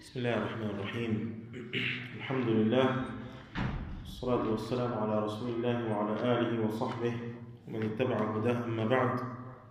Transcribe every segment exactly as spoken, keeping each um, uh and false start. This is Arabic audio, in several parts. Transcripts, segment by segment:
بسم الله الرحمن الرحيم. الحمد لله والصلاة والسلام على رسول الله وعلى آله وصحبه ومن اتبع هداه، أما بعد،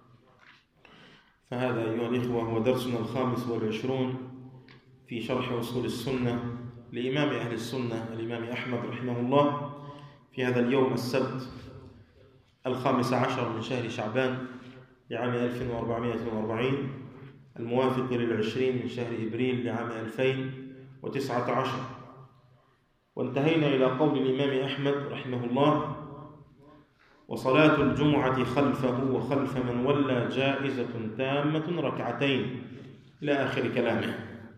فهذا أيها الإخوة هو درسنا الخامس والعشرون في شرح أصول السنة لإمام أهل السنة الإمام أحمد رحمه الله في هذا اليوم السبت الخامس عشر من شهر شعبان لعام ألف وأربعمائة وأربعين الموافق للعشرين من شهر إبريل لعام ألفين وتسعة عشر. وانتهينا إلى قول الإمام أحمد رحمه الله: وصلاة الجمعة خلفه وخلف من ولى جائزة تامة ركعتين، إلى آخر كلامه.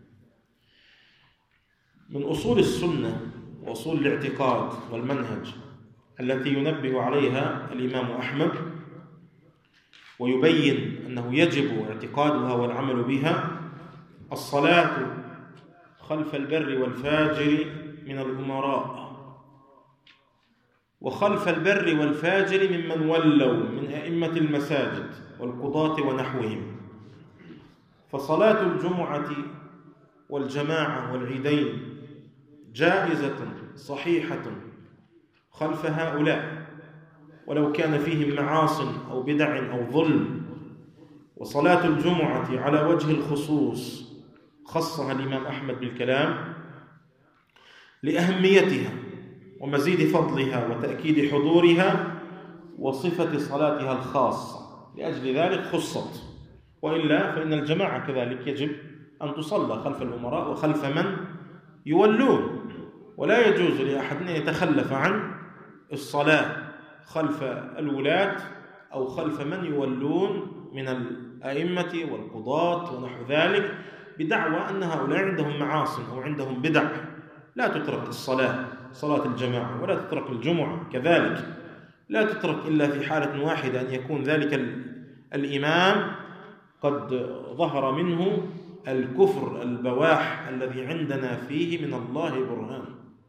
من أصول السنة وأصول الاعتقاد والمنهج التي ينبه عليها الإمام أحمد ويبين أنه يجب اعتقادها والعمل بها الصلاة خلف البر والفاجر من الأمراء، وخلف البر والفاجر ممن ولوا من أئمة المساجد والقضاة ونحوهم. فصلاة الجمعة والجماعة والعيدين جائزة صحيحة خلف هؤلاء ولو كان فيهم معاصٍ أو بدع أو ظلم. وصلاة الجمعة على وجه الخصوص خصها الإمام أحمد بالكلام لأهميتها ومزيد فضلها وتأكيد حضورها وصفة صلاتها الخاصة، لأجل ذلك خصت. وإلا فإن الجماعة كذلك يجب أن تصلى خلف الأمراء وخلف من يولون، ولا يجوز لأحد أن يتخلف عن الصلاة خلف الولاة أو خلف من يولون من الأئمة والقضاة ونحو ذلك بدعوى أن هؤلاء عندهم معاصٍ أو عندهم بدع. لا تترك الصلاة صلاة الجماعة ولا تترك الجمعة كذلك، لا تترك إلا في حالة واحدة، أن يكون ذلك الإمام قد ظهر منه الكفر البواح الذي عندنا فيه من الله برهان.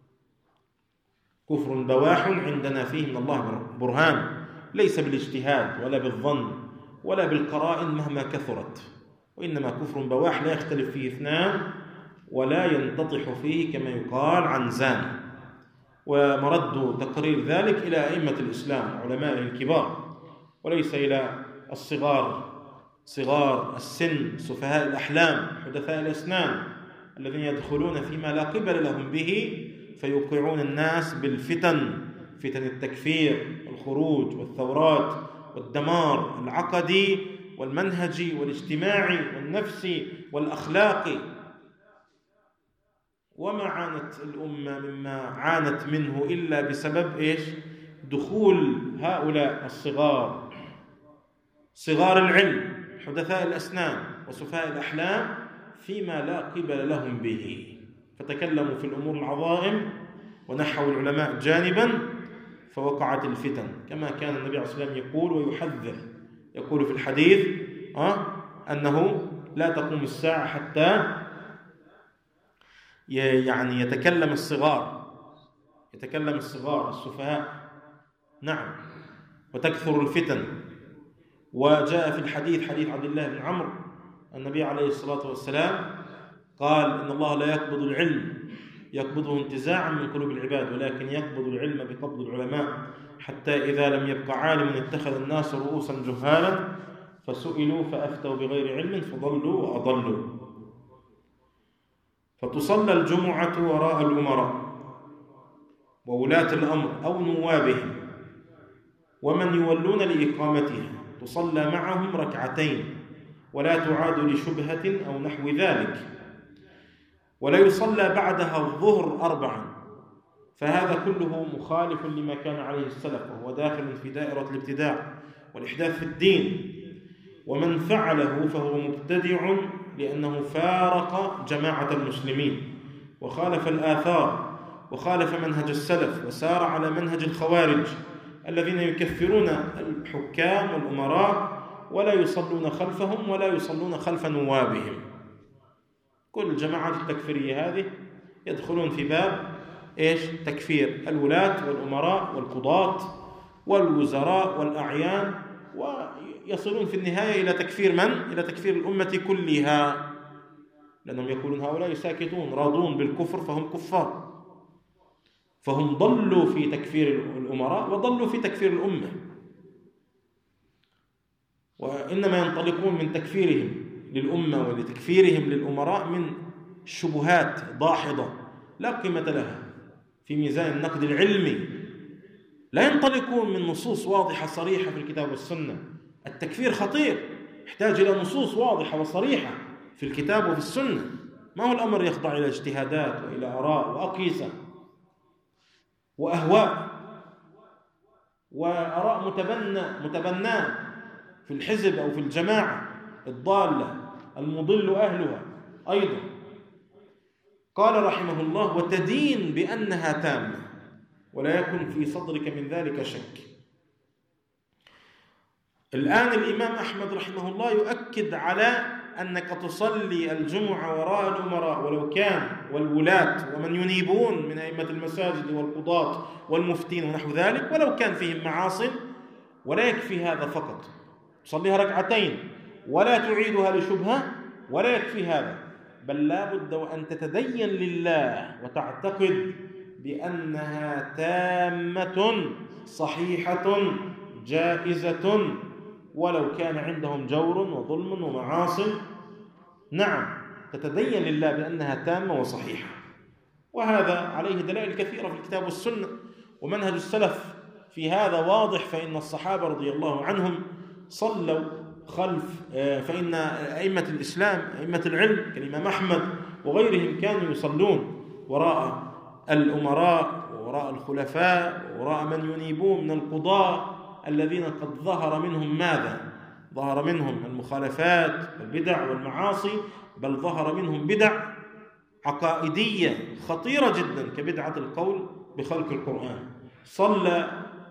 كفر بواح عندنا فيه من الله برهان، ليس بالاجتهاد ولا بالظن ولا بالقرائن مهما كثرت، وإنما كفر بواح لا يختلف فيه اثنان ولا ينتطح فيه كما يقال عن زان. ومرد تقرير ذلك إلى أئمة الإسلام علماء الكبار، وليس إلى الصغار صغار السن سفهاء الأحلام حدثاء الأسنان الذين يدخلون فيما لا قبل لهم به فيوقعون الناس بالفتن، فتن التكفير والخروج والثورات والدمار العقدي والمنهجي والاجتماعي والنفسي والأخلاقي. وما عانت الأمة مما عانت منه إلا بسبب إيش؟ دخول هؤلاء الصغار صغار العلم حدثاء الأسنان وسفهاء الأحلام فيما لا قبل لهم به، فتكلموا في الأمور العظائم ونحوا العلماء جانبا فوقعت الفتن، كما كان النبي عليه الصلاة والسلام يقول ويحذر، يقول في الحديث أه أنه لا تقوم الساعة حتى يعني يتكلم الصغار يتكلم الصغار السفهاء، نعم، وتكثر الفتن. وجاء في الحديث حديث عبد الله بن عمرو النبي عليه الصلاة والسلام قال: إن الله لا يقبض العلم يقبضه انتزاعا من قلوب العباد، ولكن يقبض العلم بقبض العلماء، حتى إذا لم يبق عالم اتخذ الناس رؤوسا جهالا فسئلوا فأفتوا بغير علم فضلوا وأضلوا. فتصلى الجمعة وراء الأمراء وولاة الأمر أو نوابهم ومن يولون لإقامتها، تصلى معهم ركعتين ولا تعاد لشبهة أو نحو ذلك، ولا يصلى بعدها الظهر أربعا، فهذا كله مخالف لما كان عليه السلف، وهو داخل في دائرة الابتداع والإحداث في الدين. ومن فعله فهو مبتدع لأنه فارق جماعة المسلمين وخالف الآثار وخالف منهج السلف وسار على منهج الخوارج الذين يكفرون الحكام والأمراء ولا يصلون خلفهم ولا يصلون خلف نوابهم. كل الجماعات التكفيرية هذه يدخلون في باب إيش؟ تكفير الولاة والأمراء والقضاة والوزراء والأعيان، ويصلون في النهاية إلى تكفير من؟ إلى تكفير الأمة كلها. لأنهم يقولون هؤلاء ساكتون راضون بالكفر فهم كفار، فهم ضلوا في تكفير الأمراء وضلوا في تكفير الأمة، وإنما ينطلقون من تكفيرهم للأمة ولتكفيرهم للأمراء من شبهات داحضة لا قيمة لها في ميزان النقد العلمي، لا ينطلقون من نصوص واضحة صريحة في الكتاب والسنة. التكفير خطير، يحتاج إلى نصوص واضحة وصريحة في الكتاب وفي السنة، ما هو الأمر يخضع إلى اجتهادات وإلى آراء وأقيسة وأهواء وآراء متبنى متبناه في الحزب أو في الجماعة الضالة المضل أهلها أيضا. قال رحمه الله: وتدين بأنها تامة ولا يكن في صدرك من ذلك شك. الآن الإمام أحمد رحمه الله يؤكد على أنك تصلي الجمعة وراء الأمراء ولو كان والولاة ومن ينيبون من أئمة المساجد والقضاة والمفتين ونحو ذلك ولو كان فيهم معاصٍ، ولا يكفي هذا فقط، تصليها ركعتين ولا تعيدها لشبهة، ولا يكفي هذا، بل لا بد وأن تتدين لله وتعتقد بأنها تامة صحيحة جائزة ولو كان عندهم جور وظلم ومعاصي. نعم، تتدين لله بأنها تامة وصحيحة، وهذا عليه دلائل كثيرة في الكتاب والسنة، ومنهج السلف في هذا واضح. فإن الصحابة رضي الله عنهم صلوا خلف، فإن أئمة الإسلام أئمة العلم كالإمام أحمد وغيرهم كانوا يصلون وراء الأمراء وراء الخلفاء وراء من ينيبون من القضاة الذين قد ظهر منهم ماذا؟ ظهر منهم المخالفات والبدع والمعاصي، بل ظهر منهم بدع عقائدية خطيرة جدا كبدعة القول بخلق القرآن. صلى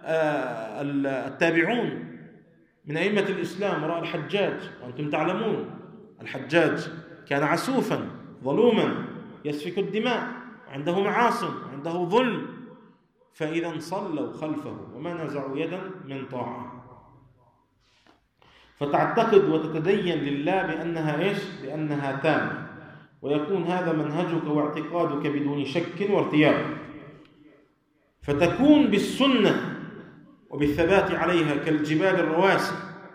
التابعون من أئمة الإسلام وراء الحجاج، وأنتم تعلمون الحجاج كان عسوفا ظلوما يسفك الدماء، عنده معاصي، عنده ظلم، فإذا صلوا خلفه وما نزعوا يدا من طاعة. فتعتقد وتتدين لله بأنها إيش؟ بأنها تامة، ويكون هذا منهجك واعتقادك بدون شك وارتياب، فتكون بالسنة وبالثبات عليها كالجبال الرواسي.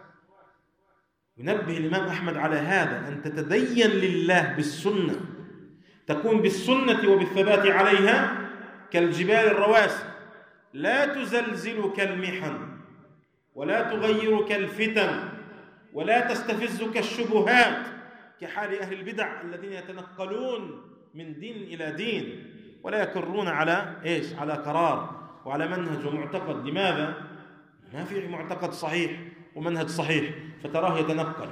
ينبه الإمام أحمد على هذا، أن تتدين لله بالسنة، تكون بالسنة وبالثبات عليها كالجبال الرواسي، لا تزلزلك المحن ولا تغيرك الفتن ولا تستفزك الشبهات كحال أهل البدع الذين يتنقلون من دين إلى دين ولا يكرون على إيش؟ على قرار وعلى منهج ومعتقد. لماذا؟ ما في معتقد صحيح ومنهج صحيح، فتراه يتنقل.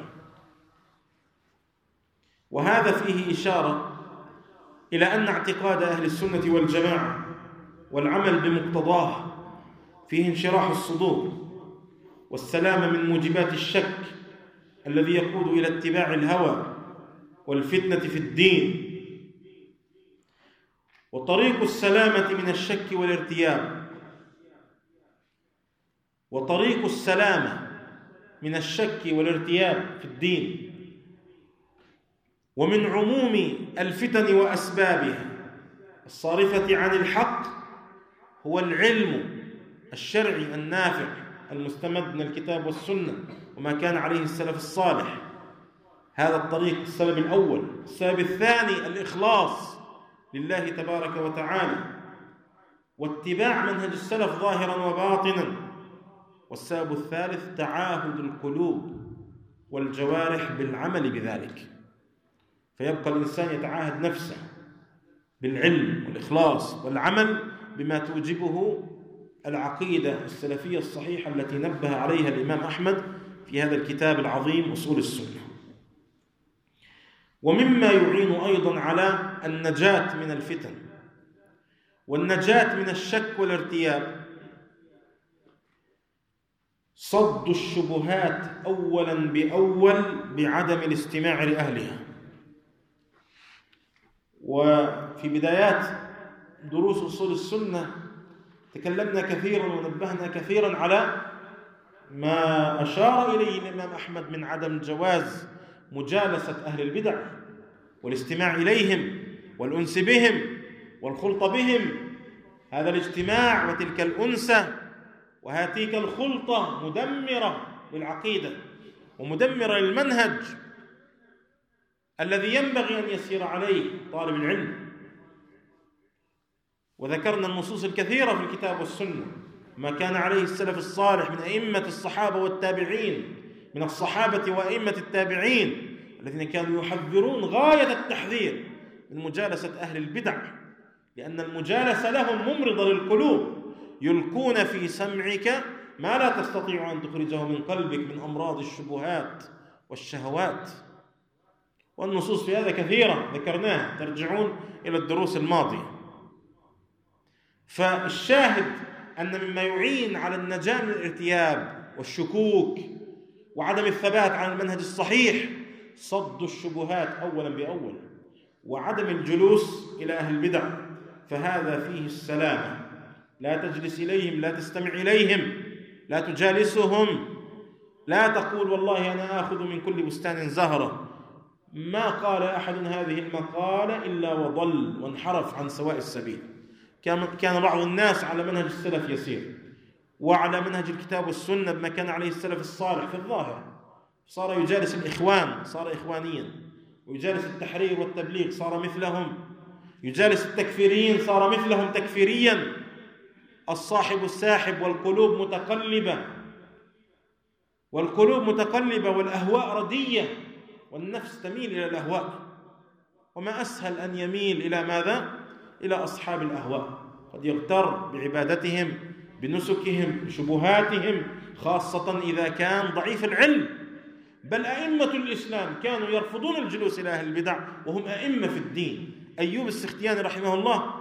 وهذا فيه إشارة إلى أن اعتقاد أهل السنة والجماعة والعمل بمقتضاه فيه انشراح الصدور والسلامة من موجبات الشك الذي يقود إلى اتباع الهوى والفتنة في الدين. وطريق السلامة من الشك والارتياب وطريق السلامة من الشك والارتياب في الدين ومن عموم الفتن وأسبابها الصارفة عن الحق هو العلم الشرعي النافع المستمد من الكتاب والسنة وما كان عليه السلف الصالح. هذا الطريق السبب الأول. السبب الثاني الإخلاص لله تبارك وتعالى واتباع منهج السلف ظاهرا وباطنا. والسبب الثالث تعاهد القلوب والجوارح بالعمل بذلك، فيبقى الإنسان يتعاهد نفسه بالعلم والإخلاص والعمل بما توجبه العقيدة السلفية الصحيحة التي نبه عليها الإمام أحمد في هذا الكتاب العظيم أصول السنة. ومما يعين أيضا على النجاة من الفتن والنجاة من الشك والارتياب صد الشبهات أولا بأول بعدم الاستماع لأهلها. وفي بدايات دروس أصول السنة تكلمنا كثيرا ونبهنا كثيرا على ما أشار إليه الإمام أحمد من عدم جواز مجالسة أهل البدع والاستماع إليهم والأنس بهم والخلط بهم. هذا الاجتماع وتلك الأنسة وهاتيك الخلطة مدمرة للعقيدة ومدمرة للمنهج الذي ينبغي أن يسير عليه طالب العلم. وذكرنا النصوص الكثيرة في الكتاب والسنة، ما كان عليه السلف الصالح من أئمة الصحابة والتابعين، من الصحابة وأئمة التابعين الذين كانوا يحذرون غاية التحذير من مجالسة أهل البدع، لأن المجالسة لهم ممرضة للقلوب، يلقون في سمعك ما لا تستطيع أن تخرجه من قلبك من أمراض الشبهات والشهوات. والنصوص في هذا كثيرة ذكرناها، ترجعون إلى الدروس الماضية. فالشاهد أن مما يعين على النجاة من الارتياب والشكوك وعدم الثبات على المنهج الصحيح صد الشبهات أولا بأول، وعدم الجلوس إلى أهل البدع، فهذا فيه السلامة. لا تجلس إليهم، لا تستمع إليهم، لا تجالسهم، لا تقول والله أنا آخذ من كل بستان زهرة. ما قال أحد هذه المقالة إلا وضل وانحرف عن سواء السبيل. كان بعض الناس على منهج السلف يسير وعلى منهج الكتاب والسنة بما كان عليه السلف الصالح في الظاهر، صار يجالس الإخوان صار إخوانيا، ويجالس التحرير والتبليغ صار مثلهم، يجالس التكفيريين صار مثلهم تكفيريا. الصاحب الساحب والقلوب متقلبة، والقلوب متقلبة والأهواء ردية، والنفس تميل إلى الأهواء. وما أسهل أن يميل إلى ماذا؟ إلى أصحاب الأهواء. قد يغتر بعبادتهم، بنسكهم، بشبهاتهم، خاصة إذا كان ضعيف العلم. بل أئمة الإسلام كانوا يرفضون الجلوس إلى أهل البدع وهم أئمة في الدين. أيوب السختياني رحمه الله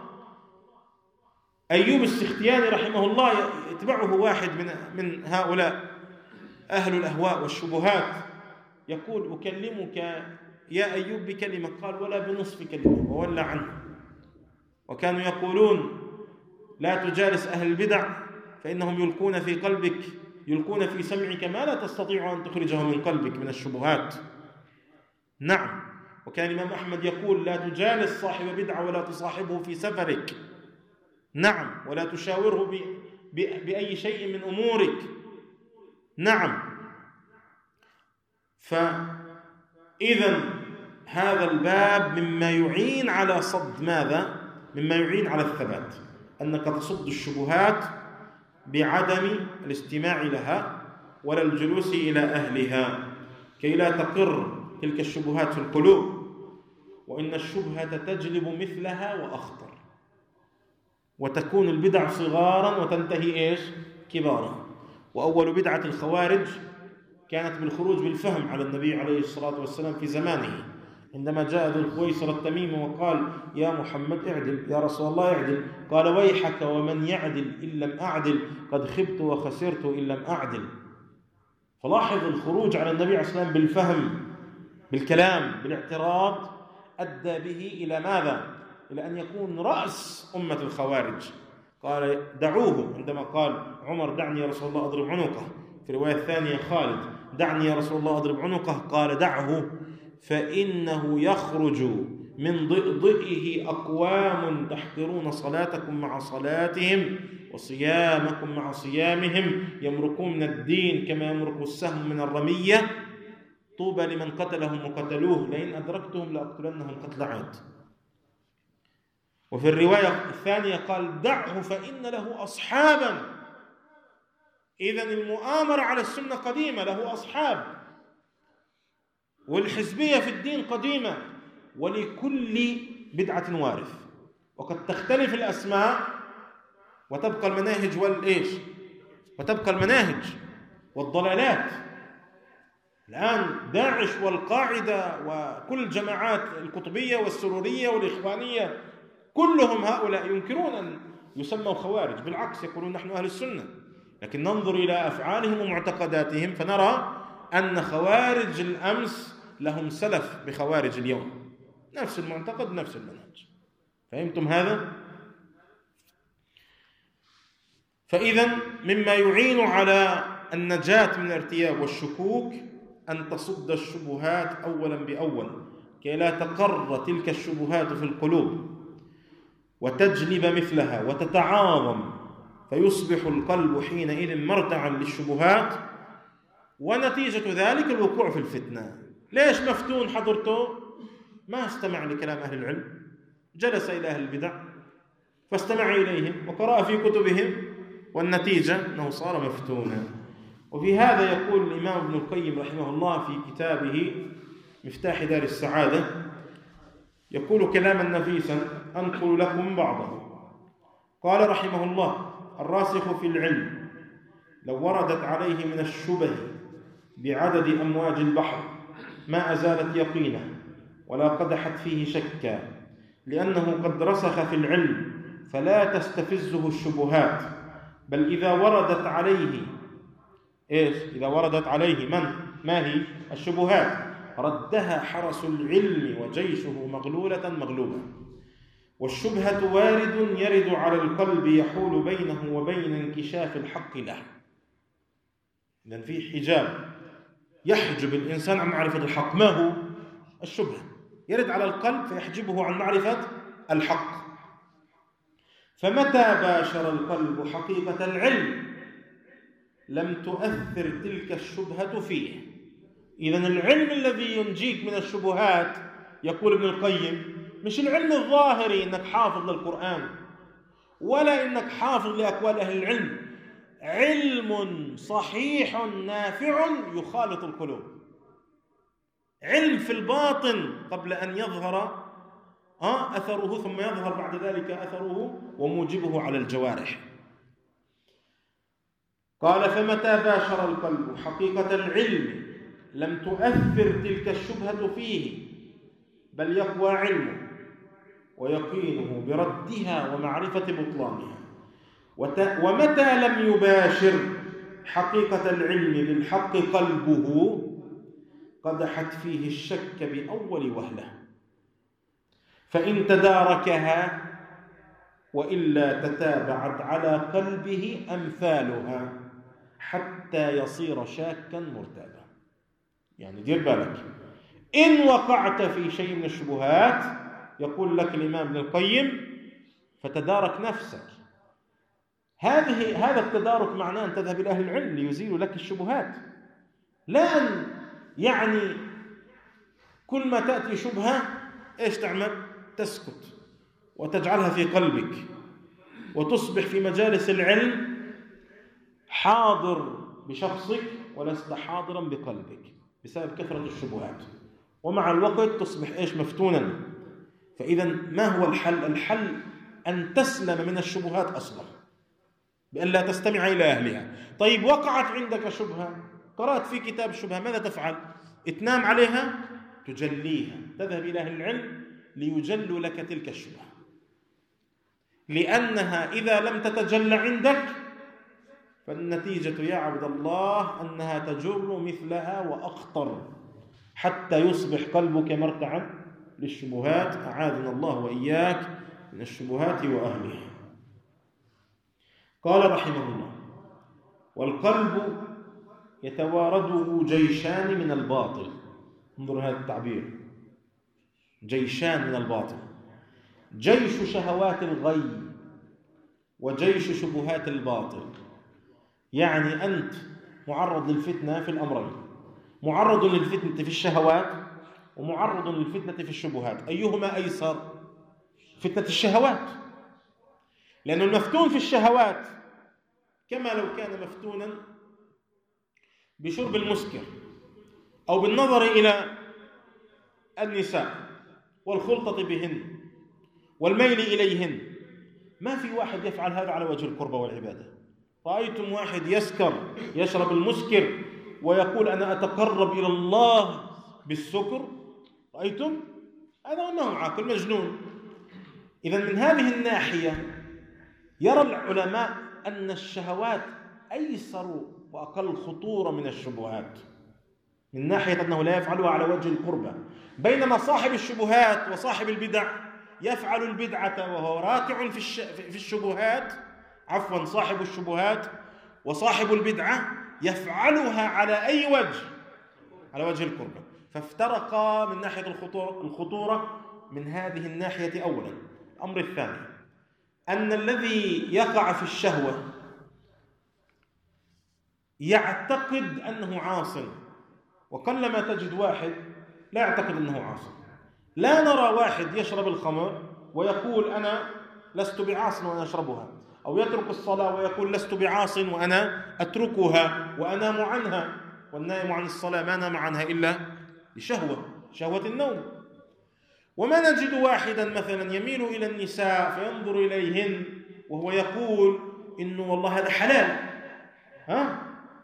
أيوب السختياني رحمه الله يتبعه واحد من من هؤلاء أهل الأهواء والشبهات، يقول أكلمك يا أيوب بكلمة، قال ولا بنصف كلمة، وولى عنه. وكانوا يقولون لا تجالس أهل البدع فإنهم يلقون في قلبك يلقون في سمعك ما لا تستطيع أن تخرجه من قلبك من الشبهات. نعم. وكان الإمام أحمد يقول لا تجالس صاحب بدعة ولا تصاحبه في سفرك. نعم. ولا تشاوره ب... ب... بأي شيء من أمورك. نعم. فإذا هذا الباب مما يعين على صد ماذا؟ مما يعين على الثبات، أنك تصد الشبهات بعدم الاستماع لها ولا الجلوس إلى أهلها، كي لا تقر تلك الشبهات في القلوب. وإن الشبهة تجلب مثلها وأخطر، وتكون البدع صغارا وتنتهي إيش؟ كبارا. وأول بدعة الخوارج كانت بالخروج بالفهم على النبي عليه الصلاة والسلام في زمانه، عندما جاء ذو الخويصر التميمي وقال يا محمد اعدل، يا رسول الله اعدل، قال ويحك ومن يعدل إن لم أعدل، قد خبت وخسرت إن لم أعدل. فلاحظ الخروج على النبي عليه الصلاة والسلام بالفهم بالكلام بالاعتراض أدى به إلى ماذا؟ إلى أن يكون رأس أمة الخوارج. قال دعوه، عندما قال عمر دعني يا رسول الله أضرب عنقه، في رواية ثانية خالد دعني يا رسول الله أضرب عنقه، قال دعه فإنه يخرج من ضئضئه أقوام تحقرون صلاتكم مع صلاتهم وصيامكم مع صيامهم، يمرقون من الدين كما يمرق السهم من الرمية، طوبى لمن قتلهم وقتلوه، لئن أدركتهم لأقتلنهم قتل عاد. وفي الرواية الثانية قال دعه فإن له أصحابا. إذن المؤامرة على السنة قديمة، له أصحاب، والحزبية في الدين قديمة، ولكل بدعة وارث، وقد تختلف الأسماء وتبقى المناهج والإيش وتبقى المناهج والضلالات. الآن داعش والقاعدة وكل الجماعات القطبية والسرورية والإخوانية كلهم هؤلاء ينكرون أن يسموا خوارج، بالعكس يقولون نحن أهل السنة. لكن ننظر إلى أفعالهم ومعتقداتهم فنرى أن خوارج الأمس لهم سلف بخوارج اليوم، نفس المعتقد نفس المنهج. فهمتم هذا؟ فإذا مما يعين على النجاة من الارتياب والشكوك أن تصد الشبهات أولا بأول، كي لا تقر تلك الشبهات في القلوب وتجلب مثلها وتتعاظم، فيصبح القلب حينئذ مرتعا للشبهات، ونتيجة ذلك الوقوع في الفتنة. ليش مفتون حضرته؟ ما استمع لكلام أهل العلم، جلس إلى أهل البدع فاستمع إليهم وقرأ في كتبهم، والنتيجة أنه صار مفتونا. وفي هذا يقول الإمام ابن القيم رحمه الله في كتابه مفتاح دار السعادة، يقول كلاما نفيسا أنقل لكم بعضه. قال رحمه الله: الراسخ في العلم لو وردت عليه من الشبه بعدد أمواج البحر ما أزالت يقينه ولا قدحت فيه شكا، لأنه قد رسخ في العلم فلا تستفزه الشبهات، بل إذا وردت عليه إيش؟ إذا وردت عليه من؟ ما هي؟ الشبهات، ردها حرس العلم وجيشه مغلولة مغلوبة. والشبهة وارد يرد على القلب يحول بينه وبين انكشاف الحق له. إذن في حجاب يحجب الإنسان عن معرفة الحق. ما هو؟ الشبهة يرد على القلب فيحجبه عن معرفة الحق. فمتى باشر القلب حقيقة العلم لم تؤثر تلك الشبهة فيه. إذن العلم الذي ينجيك من الشبهات، يقول ابن القيم، مش العلم الظاهري إنك حافظ للقرآن ولا إنك حافظ لأقوال أهل العلم، علم صحيح نافع يخالط القلوب، علم في الباطن قبل أن يظهر آه أثره، ثم يظهر بعد ذلك أثره وموجبه على الجوارح. قال: فمتى باشر القلب حقيقة العلم لم تؤثر تلك الشبهة فيه، بل يقوى علمه ويقينه بردها ومعرفة بطلانها. ومتى لم يباشر حقيقة العلم بالحق قلبه قدحت فيه الشك بأول وهلة، فإن تداركها وإلا تتابعت على قلبه أمثالها حتى يصير شاكا مرتابا. يعني دير بالك، إن وقعت في شيء من الشبهات، يقول لك الإمام ابن القيم، فتدارك نفسك. هذه هذا التدارك معناه أن تذهب إلى أهل العلم ليزيلوا لك الشبهات، لا أن يعني كل ما تأتي شبهة إيش تعمل؟ تسكت وتجعلها في قلبك، وتصبح في مجالس العلم حاضر بشخصك ولست حاضرا بقلبك بسبب كثرة الشبهات، ومع الوقت تصبح إيش؟ مفتونا. فإذا ما هو الحل؟ الحل أن تسلم من الشبهات أصلا، بأن لا تستمع إلى أهلها. طيب وقعت عندك شبهة، قرأت في كتاب الشبهة، ماذا تفعل؟ تنام عليها؟ تجليها، تذهب إلى أهل العلم ليجلوا لك تلك الشبهة، لأنها إذا لم تتجلى عندك فالنتيجة يا عبد الله أنها تجر مثلها وأخطر، حتى يصبح قلبك مرتعا للشبهات. أعاذنا الله وإياك من الشبهات وأهلها. قال رحمه الله: والقلب يتوارده جيشان من الباطل. انظر هذا التعبير، جيشان من الباطل: جيش شهوات الغي وجيش شبهات الباطل. يعني أنت معرض للفتنة في الأمرين، معرض للفتنة في الشهوات ومعرض للفتنة في الشبهات. أيهما أيسر؟ فتنة الشهوات، لأن المفتون في الشهوات كما لو كان مفتونا بشرب المسكر أو بالنظر إلى النساء والخلطة بهن والميل إليهن. ما في واحد يفعل هذا على وجه القربة والعبادة. رأيتم واحد يسكر، يشرب المسكر ويقول أنا أتقرب إلى الله بالسكر؟ رأيتم؟ هذا أنه عاقل مجنون. إذن من هذه الناحية يرى العلماء أن الشهوات أيسر وأقل خطورة من الشبهات، من ناحية أنه لا يفعلها على وجه القربة، بينما صاحب الشبهات وصاحب البدع يفعل البدعة وهو راكع في في الشبهات، عفوا صاحب الشبهات وصاحب البدعة يفعلها على أي وجه؟ على وجه القربة. فافترقا من ناحية الخطورة من هذه الناحية أولا. الأمر الثاني أن الذي يقع في الشهوة يعتقد أنه عاصٍ، وقلما تجد واحد لا يعتقد أنه عاصٍ. لا نرى واحد يشرب الخمر ويقول أنا لست بعاصٍ وأنا أشربها، أو يترك الصلاة ويقول لست بعاصٍ وأنا أتركها وأنام عنها. والنائم عن الصلاة ما نام عنها إلا لشهوة، شهوة النوم. وما نجد واحدا مثلا يميل إلى النساء فينظر إليهن وهو يقول إنه والله هذا حلال، ها؟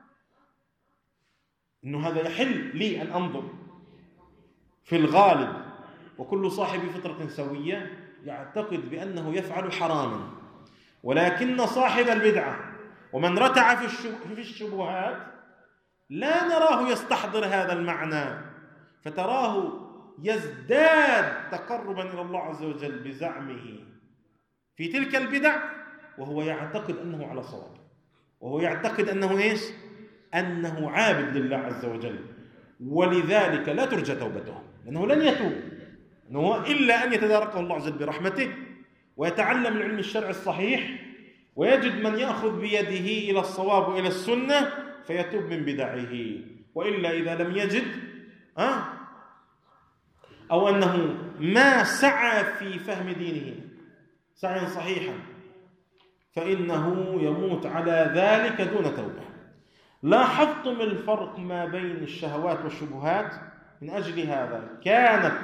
إنه هذا يحل لي أن أنظر. في الغالب وكل صاحب فطرة سوية يعتقد بأنه يفعل حراما، ولكن صاحب البدعة ومن رتع في الشبهات لا نراه يستحضر هذا المعنى، فتراه يزداد تقربا إلى الله عز وجل بزعمه في تلك البدع وهو يعتقد أنه على صواب، وهو يعتقد أنه إيش؟ أنه عابد لله عز وجل. ولذلك لا ترجى توبته، لأنه لن يتوب أنه إلا أن يتداركه الله عز وجل برحمته ويتعلم العلم الشرعي الصحيح ويجد من يأخذ بيده إلى الصواب وإلى السنة فيتوب من بدعه. وإلا إذا لم يجد أه أو أنه ما سعى في فهم دينه سعيا صحيحا فإنه يموت على ذلك دون توبة. لاحظتم الفرق ما بين الشهوات والشبهات؟ من أجل هذا كانت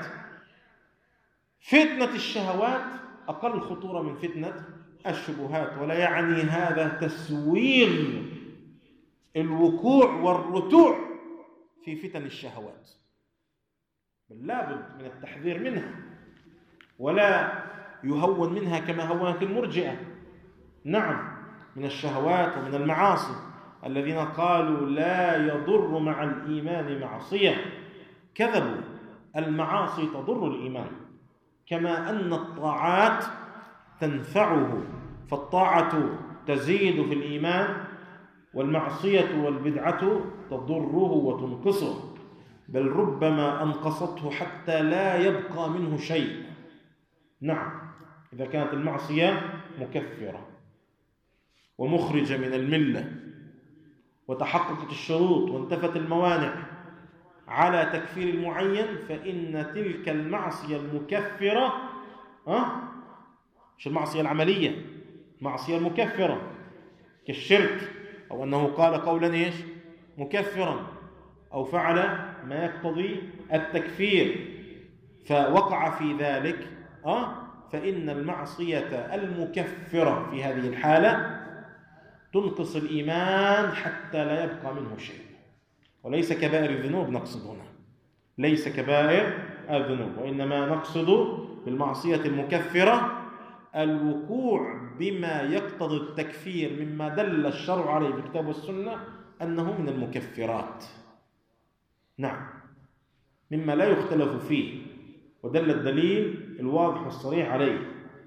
فتنة الشهوات أقل خطورة من فتنة الشبهات، ولا يعني هذا تسويغ الوقوع والرتوع في فتن الشهوات، بل لابد من التحذير منها ولا يهون منها كما هونت المرجئة. نعم، من الشهوات ومن المعاصي الذين قالوا لا يضر مع الإيمان معصية كذبوا. المعاصي تضر الإيمان كما أن الطاعات تنفعه، فالطاعة تزيد في الإيمان والمعصية والبدعة تضره وتنقصه، بل ربما أنقصته حتى لا يبقى منه شيء. نعم، إذا كانت المعصية مكفرة ومخرجة من الملة وتحققت الشروط وانتفت الموانع على تكفير المعين فإن تلك المعصية المكفرة أه؟ مش المعصية العملية، المعصية المكفرة كالشرك، أو أنه قال قولا إيش مكفرا، أو فعل ما يقتضي التكفير فوقع في ذلك أه؟ فإن المعصية المكفرة في هذه الحالة تنقص الإيمان حتى لا يبقى منه شيء. وليس كبائر الذنوب نقصد هنا، ليس كبائر الذنوب، وإنما نقصد بالمعصية المكفرة الوقوع بما يقتضي التكفير مما دل الشرع عليه بالكتاب والسنة أنه من المكفرات. نعم، مما لا يختلف فيه ودل الدليل الواضح والصريح عليه.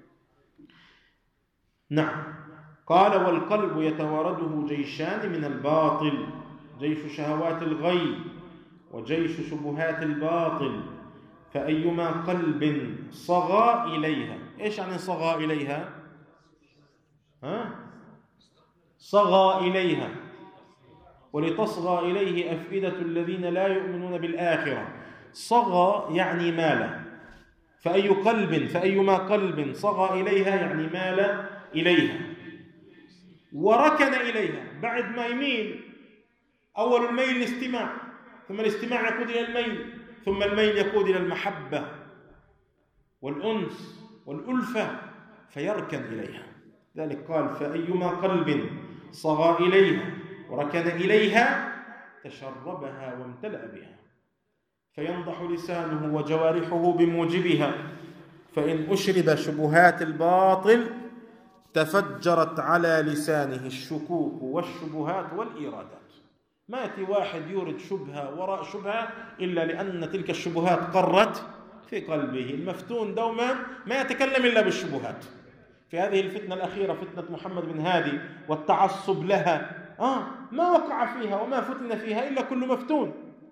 نعم، قال والقلب يتوارده جيشان من الباطل، جيش شهوات الغي وجيش شبهات الباطل، فأيما قلب صغى إليها. إيش يعني صغى إليها؟ ها؟ صغى إليها، ولتصغى إليه أفئدة الذين لا يؤمنون بالآخرة. صغى يعني مال، فأي قلب فأيما قلب صغى إليها يعني مال إليها وركن إليها. بعد ما يميل، أول الميل الاستماع، ثم الاستماع يقود إلى الميل، ثم الميل يقود إلى المحبة والأنس والألفة فيركن إليها. ذلك قال فأيما قلب صغى إليها وركن إليها تشربها وامتلأ بها، فينضح لسانه وجوارحه بموجبها، فإن أشرب شبهات الباطل تفجرت على لسانه الشكوك والشبهات والإيرادات. ما يأتي واحد يورد شبهة وراء شبهة إلا لأن تلك الشبهات قرت في قلبه. المفتون دوما ما يتكلم إلا بالشبهات. في هذه الفتنة الأخيرة فتنة محمد بن هادي والتعصب لها آه ما وقع فيها وما فتن فيها إلا كل مفتون،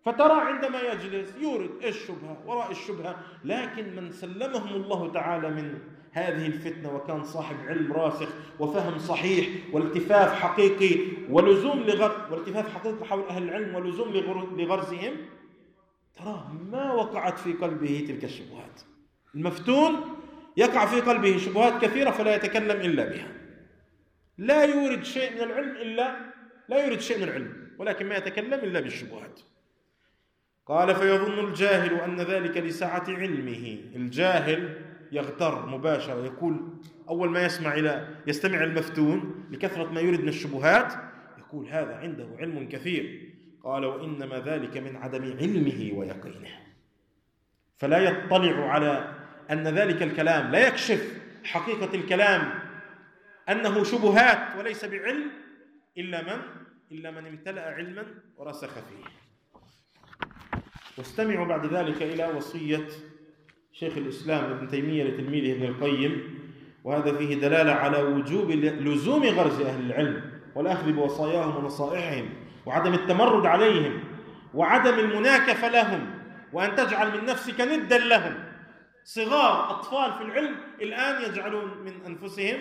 فترى عندما يجلس يورد الشبهة وراء الشبهة، لكن من سلمهم الله تعالى من هذه الفتنة وكان صاحب علم راسخ وفهم صحيح والتفاف حقيقي ولزوم لغر والتفاف حقيقي حول أهل العلم ولزوم لغرزهم، تراه ما وقعت في قلبه تلك الشبهات. المفتون يقع في قلبه شبهات كثيرة فلا يتكلم إلا بها، لا يورد شيء من العلم إلا لا يورد شيء من العلم ولكن ما يتكلم إلا بالشبهات. قال: فيظن الجاهل أن ذلك لسعة علمه. الجاهل يغتر مباشرة، يقول أول ما يسمع إلى يستمع المفتون لكثرة ما يريد من الشبهات يقول هذا عنده علم كثير. قال: وإنما ذلك من عدم علمه ويقينه، فلا يطلع على أن ذلك الكلام، لا يكشف حقيقة الكلام أنه شبهات وليس بعلم إلا من إلا من امتلأ علما ورسخ فيه. واستمعوا بعد ذلك إلى وصية شيخ الإسلام ابن تيمية لتلميذه ابن القيم، وهذا فيه دلالة على وجوب لزوم غرز أهل العلم والأخذ بوصاياهم ونصائحهم وعدم التمرد عليهم وعدم المناكفة لهم، وأن تجعل من نفسك ندا لهم. صغار أطفال في العلم الآن يجعلون من أنفسهم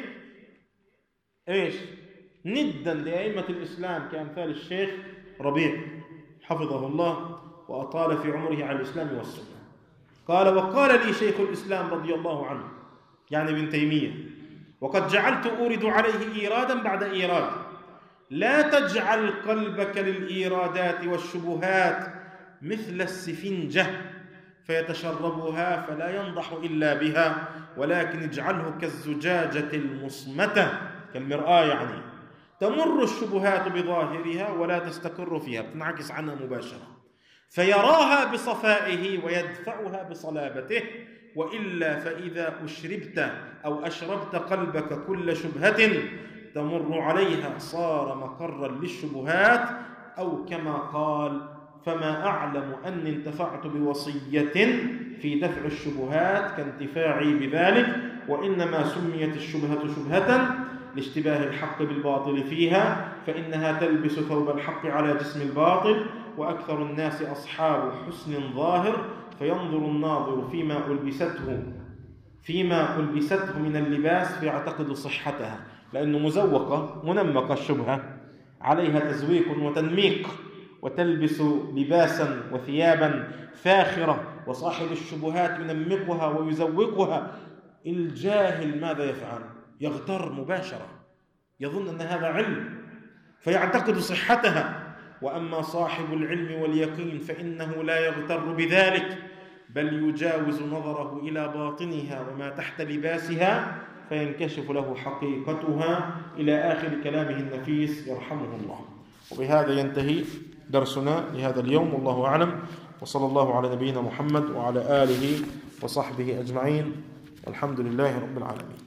إيش؟ ندا لأئمة الإسلام كأمثال الشيخ ربيع حفظه الله وأطال في عمره على الإسلام والسنة. قال: وقال لي شيخ الإسلام رضي الله عنه، يعني ابن تيمية: وقد جعلت أورد عليه إيرادا بعد إيراد، لا تجعل قلبك للإيرادات والشبهات مثل السفنجة فيتشربها فلا ينضح إلا بها، ولكن اجعله كالزجاجة المصمتة، كالمرآة يعني، تمر الشبهات بظاهرها ولا تستقر فيها، بتنعكس عنها مباشرة، فيراها بصفائه ويدفعها بصلابته، وإلا فإذا أشربت أو أشربت قلبك كل شبهة تمر عليها صار مقرا للشبهات، أو كما قال: فما أعلم أني انتفعت بوصية في دفع الشبهات كانتفاعي بذلك، وإنما سميت الشبهة شبهة لاشتباه الحق بالباطل فيها، فإنها تلبس ثوب الحق على جسم الباطل، وأكثر الناس أصحاب حسن ظاهر، فينظر الناظر فيما ألبسته فيما ألبسته من اللباس فيعتقد صحتها، لأنه مزوقة منمقة الشبهة، عليها تزويق وتنميق، وتلبس لباسا وثيابا فاخرة، وصاحب الشبهات ينمقها ويزوقها. الجاهل ماذا يفعل؟ يغتر مباشرة، يظن أن هذا علم فيعتقد صحتها. وأما صاحب العلم واليقين فإنه لا يغتر بذلك، بل يجاوز نظره إلى باطنها وما تحت لباسها فينكشف له حقيقتها، إلى آخر كلامه النفيس يرحمه الله. وبهذا ينتهي درسنا لهذا اليوم، والله أعلم، وصلى الله على نبينا محمد وعلى آله وصحبه أجمعين، والحمد لله رب العالمين.